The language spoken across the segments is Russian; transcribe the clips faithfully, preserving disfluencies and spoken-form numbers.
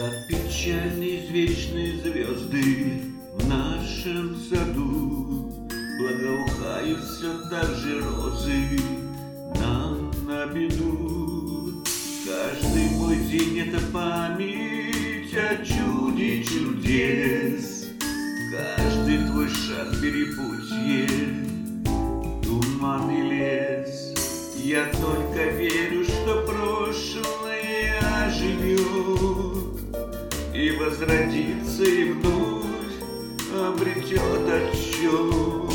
Как печальные извечные звезды в нашем саду, благоухают все так же розы нам на беду. Каждый мой день — это память о чуде чудес, каждый твой шаг — перепутье, туман и лес. Я только верю, что прошлое оживет и возродится, и вновь обретет отчет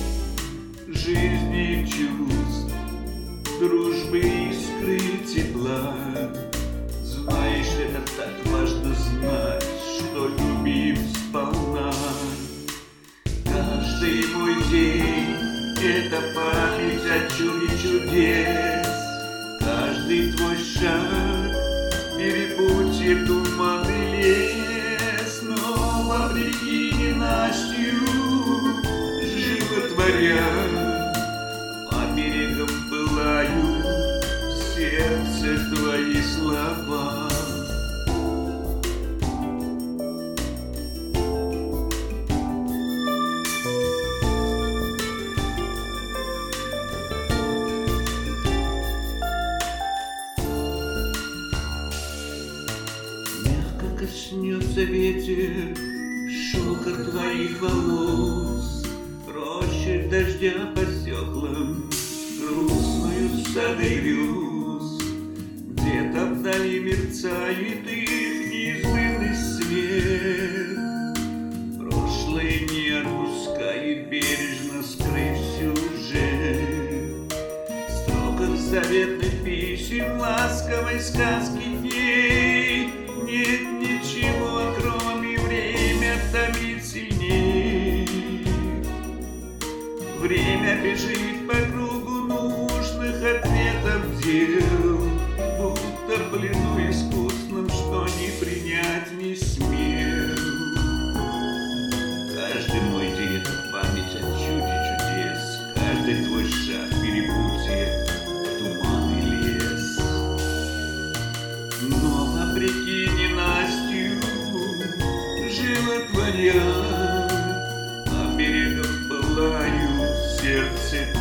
жизни чувств, дружбы, искры, тепла. Знаешь, это так важно знать, что любим сполна. Каждый мой день — это память о чуде чудес, каждый твой шаг — перепутье, туман и лес. Но вопреки ненастью животворя, по берегам пылают в сердце твои слова. Коснется ветер шелка твоих волос, рощи дождя по стеклам грустную согревёс. Где-то вдали мерцает их неизбывный свет, прошлое не отпускает, бережно скрыв сюжет. В строках заветных писем, ласковой сказки дней нет ничего, кроме время томит сильней. Время бежит по кругу нужных ответов дел, будто в плену искусном, что не принять не смел. Каждый мой день — это память о чуде чудес, каждый твой шаг — перепутье, туман и лес. Но вопреки ненастью животворя, по берегам пылают в сердце